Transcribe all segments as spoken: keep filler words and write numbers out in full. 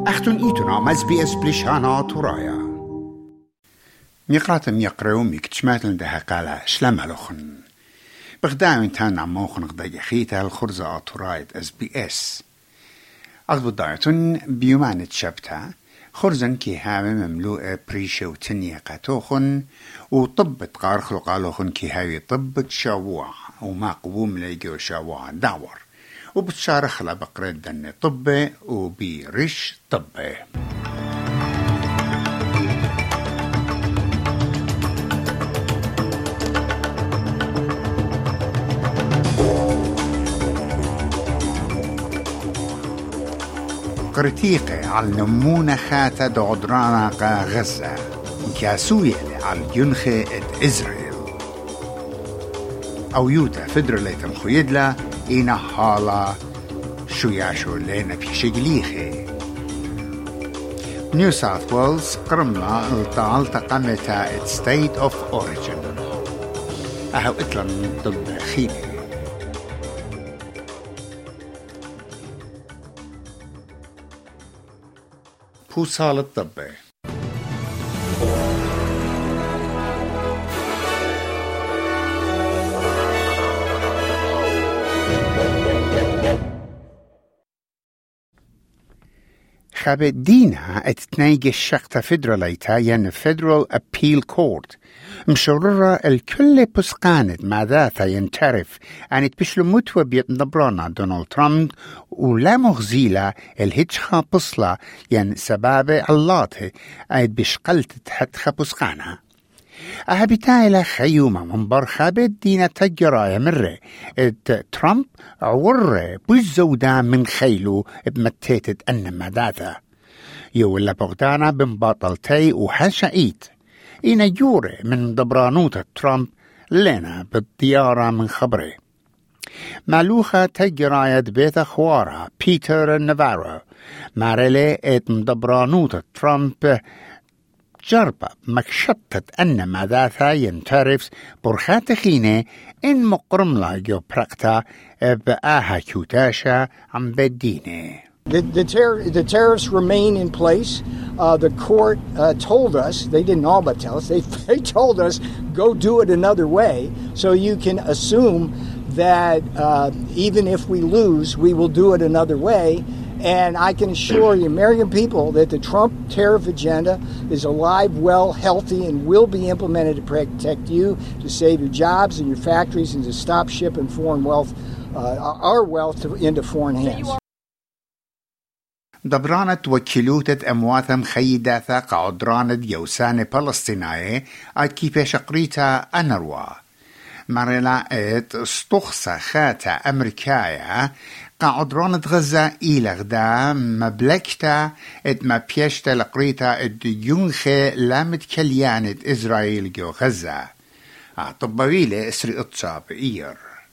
أختن إيتنا مز بي اس بلشانا ترايا ميقاتم يقرأو ميكتشماتن ده قالا شلم هلوخن بغداوين تان عموخن غدا خيتا الخرزة ترايد اس بي اس أغبو دايتون بيومان تشبتا خرزن كي هاوي مملوء بريشة وتنية قاتوخن وطبت قارخلو قالوخن كي هاوي طبت شاوع وما قبوم ليجو شاوع داور وبتشارخ لبقرة دن طبة وبيرش طبة قرتيقة على نمونة خاتة دعدرانا قا غزة كاسوية على ينخي ات إسرائيل أو يوتا فدراليت مخيدلا إينا حالا شو ياشو لينا في شجليخي نيو ساوث ويلز قرملا الطال تقامتا ات ستيت اوف اوريجين أهو إطلن ضد خيني بوصال الطبي خاب دينا اتنايج الشقة فدراليتا ين فدرال أبيل كورت مشررة الكل بسقاند مع ذاتا ينترف عن اتبشلو متوى بيتنبرانا دونالد ترامب ولا مغزيلة الهجخة بصلة ين سبابة اللاته ايد بشقلت تحت بسقانا أهبتايلا خيومة من برخابة دينا تجرايا مرة ات ترامب عورة بزودا من خيلو بمتيتت أن مداتا يولا بغدانا بمباطلتي وحشايت إنا يوري من دبرانوت ترامب لنا بالديارة من خبره مالوخة تجرايا بيت أخوارا بيتر نافارو مارلي ات مدبرانوت ترامب جربة مكشطت أن مداثا ينترفس برخات خينة إن مقرملا جو برقتا بآها كوتاشا عم بدينه. The, the, ter- the tariffs remain in place. Uh, the court uh, told us, they didn't all but tell us, they, they told us, go do it another way. So you can assume that uh, even if we lose, we will do it another way. And I can assure the American people that the Trump tariff agenda is alive, well, healthy, and will be implemented to protect you, to save your jobs and your factories, and to stop shipping foreign wealth, uh, our wealth, to, into foreign hands. دبرانت وكيلوتة أمواتم خيداثا قعدرانت يوسان فلسطينية أكي بشقريتا أنروا مرلا ات استخصى خاتا أمريكايا قعدرانت غزة إلى غدا مبلكتا ات ما بيشتا لقريتا ات ينخي لامت كليانت إسرائيل جو غزة طبويلة اسري اتصاب إير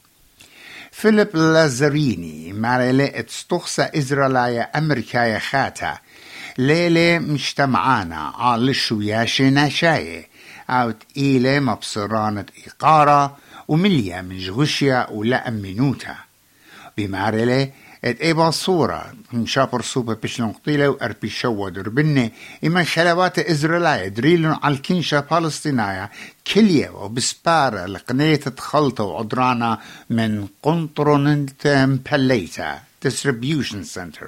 فيليب لازاريني مرلا ات استخصى إسرائيلية أمريكايا خاتا ليلة مجتمعانا على الشوياشي ناشاية أو تقيلة مبصرانة إقارة ومليا من جغشيا ولا أمنوتا بمارلة ات ايبا صورة مشابر صوبة بشلون قطيلة واربي شوى دربنة اما خلوات ازرائيلية دريلون على الكنشة فلسطينية كلية وبسبارة لقنية تخلطة وعدرانا من قنطرون مبليتا Distribution Center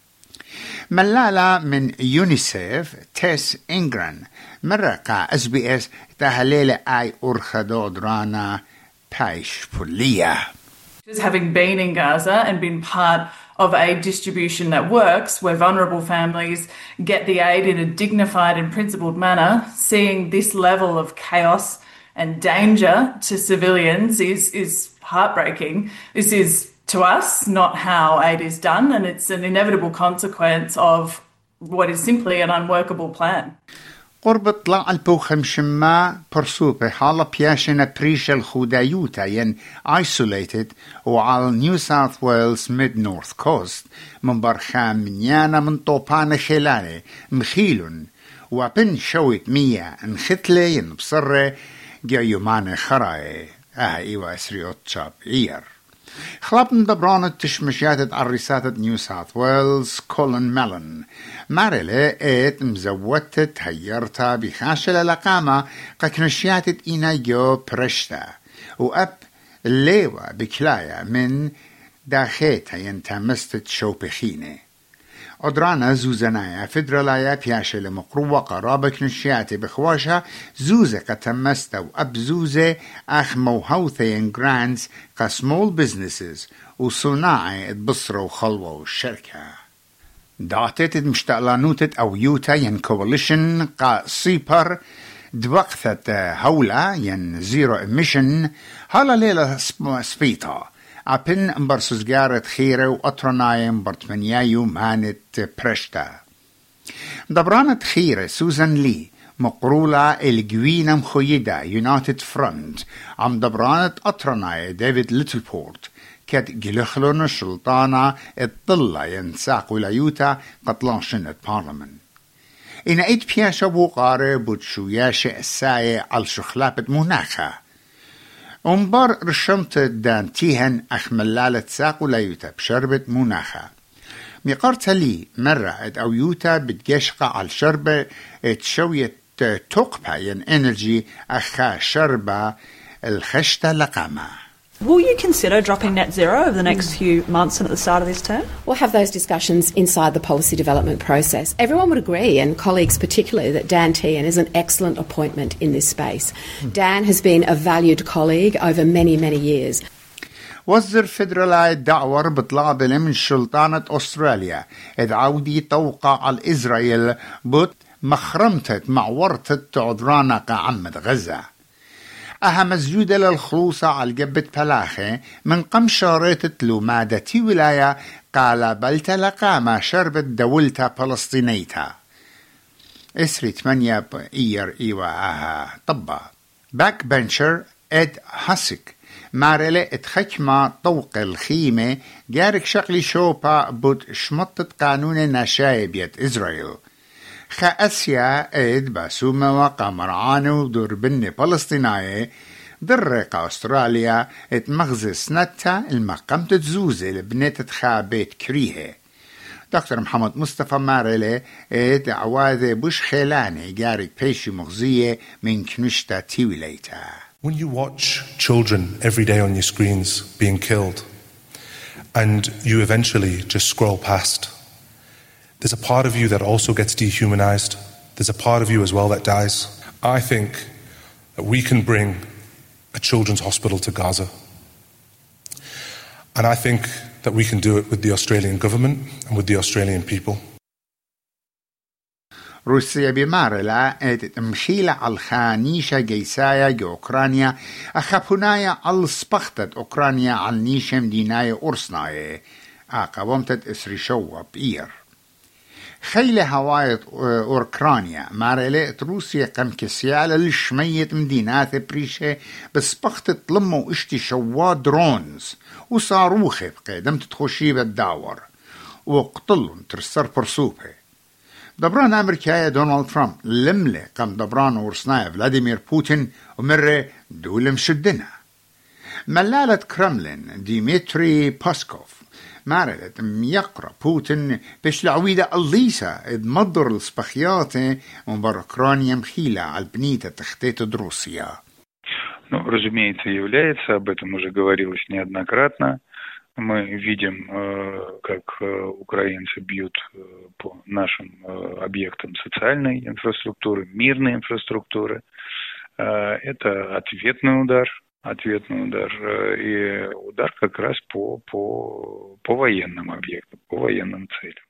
ملالة من يونيسيف تيس إنجران مرقى اس بي اس تهليلة اي ارخدو عدرانا بايش فلية. Having been in Gaza and been part of aid distribution that works, where vulnerable families get the aid in a dignified and principled manner, seeing this level of chaos and danger to civilians is, is heartbreaking. This is, to us, not how aid is done, and it's an inevitable consequence of what is simply an unworkable plan. قرب طلع البوخم شما برسوبة حالة بياشنا بريش الخودايوتا ين isolated وعلى نيو ساوث ويلز ميد نورث كوست من برخام منيانا من طوبان خلالي مخيلون وبن شويت مية انختلة ين بصرة جا يومان خراي اه ايوا اسريوت شاب اير خلاب دبرانة تشمشياتة عريساتة نيو ساوث ويلز كولن ميلن مارلة ات مزوتت هيرتا بخاشة لقامة قكنشياتت إينا جو برشتا وأب الليوة بكلايا من داخيتها ينتمستت شوبخينة أدرانا زوزنايا فدرالايا بياشة لمقروة قرابة كنشياتي بخواشها زوزة قتمستا وأب زوزة أخ موهوثين جرانز كسمول بزنسز وصناعي اتبصروا وخلوة والشركة دعتت مشتقلانوتت أو يوتا ين كواليشن قا سيبر دوقثت هولا ين زيرو اميشن هالا ليلة سبيطة أبن مبرسوزجارة خيرة وأطرنايم برتمنيايو مانت برشتا دبرانة خيرة سوزان لي مقرولة الجوينة مخيدة يونايتد فرونت عم دبرانة أطرناي ديفيد ليتلبورت كات جلخلون الشلطانة الطلة ينساق ولايوتا قطلانشنة بارلمان إن إيد بياشا بوغارة بوتشوياشة الساية على شخلابة مناخة أمبار رشمت دان تيهن أخملالة ساق ولايوتا بشربة مناخة ميقارتا لي مرة اد أو يوتا بتجشقة على شربة تشوية توقبة ين انرجي أخا شربة الخشتة لقامة. Will you consider dropping net zero over the next few months and at the start of this term? We'll have those discussions inside the policy development process. Everyone would agree, and colleagues particularly, that Dan Tehan is an excellent appointment in this space. Dan has been a valued colleague over many, many years. وزر فدرالاي دعور بطلاب من سلطانة أستراليا إذ عودي توقع على إسرائيل بوت مخرمتت معورتت تعذرانا قعمد غزة أها مسجودة للخلوصة على جبة بلاخة من قم شارتت لمادتي ولاية قال بلت لقامة شربت دولتا فلسطينيتا إسري تمانية إير إيوا أها طبا باك بنشر إد هاسك مارلة اتخكمة طوق الخيمة جارك شقلي شوبا بود شمطت قانون نشايبية إسرائيل خا أسيا إد باسومة وقامرعانو دربن فلسطينية درق أستراليا اتمغزي سنتا المقام تتزوزي لبنت خا بيت كريهة دكتور محمد مصطفى مارلة ات عواذي بوش خيلاني جارك بيشي مغزية من كنشتا تيوليتا. When you watch children every day on your screens being killed and you eventually just scroll past, there's a part of you that also gets dehumanized. There's a part of you as well that dies. I think that we can bring a children's hospital to Gaza. And I think that we can do it with the Australian government and with the Australian people. روسيا بمارلا مخيلة على الخانيشة جيسايا جو أوكرانيا أخبونايا على سبختت أوكرانيا على نيشة مدينايا أرسنايا أقومتت إسري شوة بإير خيلة هواية أوكرانيا مارلا روسيا قم كسيالة لشمية مدينات بريشة بسبختت لمو اشتي شوة درونز وصاروخة بقيدم تتخشي بالداور وقتلون ترسر برسوبة دبران أمريكا دونالد ترامب لملة قام دبران ورسنايا فلاديمير بوتين ومرة دول مشدنا ملالة كرملين ديمتري باسكوف مارلت ميقرأ بوتين بيش العويدة الليسا إذ مضر السبخياتي ومبر أوكرانيا مخيلة على البنية تختيت روسيا. Ну, разумеется, является, об этом уже говорилось неоднократно. Мы видим, как украинцы бьют по нашим объектам социальной инфраструктуры, мирной инфраструктуры. Это ответный удар, ответный удар и удар как раз по, по, по военным объектам, по военным целям.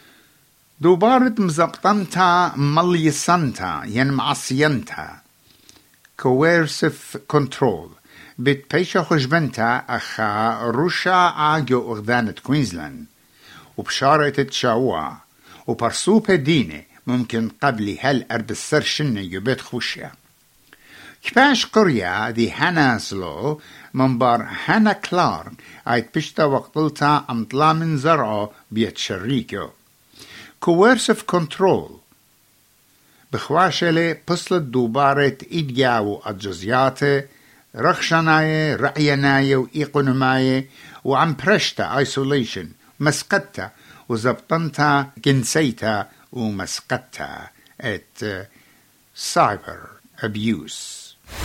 دوبارت مزبطنتا مليسنتا ين معصينتا coercive control بيت بيشا خجبنتا أخا روشا آجو أغدانة كوينزلاند وبشارة تشاوا وبرسوبة دينة ممكن قبل هل أرد السرشنة يبيت خوشيا كباش قرية دي هانا سلو منبار هانا كلارك عيد بشتا وقتلتا أمطلا من زرعو بيت شريكو coercive control بخواشلة بصلت دوبارة إدجاو الجزياتي رخشناية رعيناية وإيقونماية وعم برشتا isolation مسقطتا وزبطنتا جنسيتا ومسقطة at cyber abuse.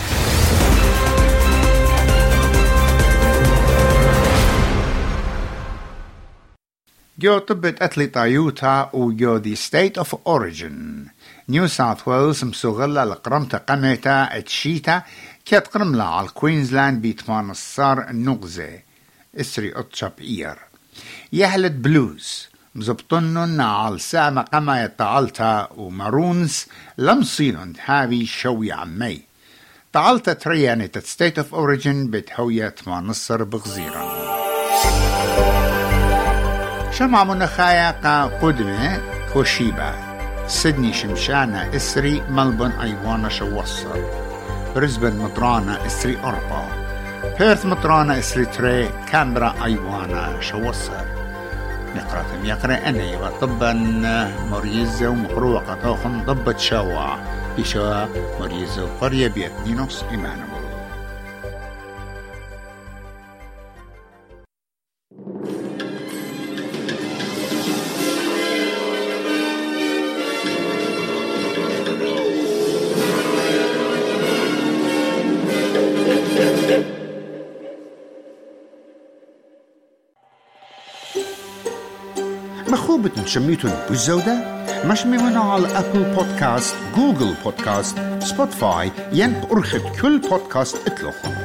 جو طبت أتلي يوتا وجو دي state of origin نيو ساوث ويلز مسوغلة لقرمتا قميتا اتشيتا كيت قرملا على كوينزلاند بيتمان الصار النغزة اسري اتشاب اير يهلت بلوز مزبطنن على سامة قما يتعالتا ومارونز لمصينن هابي شوي عمي تعالتا تريانة state of origin بتهوية تمان الصر بغزيرا شمع منخايا قا قدمة توشيبا سيدني شمشانة اسري ملبون ايوانا شوصر بريسبن مطرانة اسري أربا بيرث مطرانة اسري تري كامبرا ايوانا شوصر نقراتم يقرأ أني وطبا مريزة ومقروقة توخن ضبط شوا بشوا مريزة وقرية بيتنينوس إيمانو مخوبة نشميتون بالزودة مش ميمنا على أبل بودكاست، جوجل بودكاست، سبوتفاي، ين أرخد كل بودكاست اتلوخن.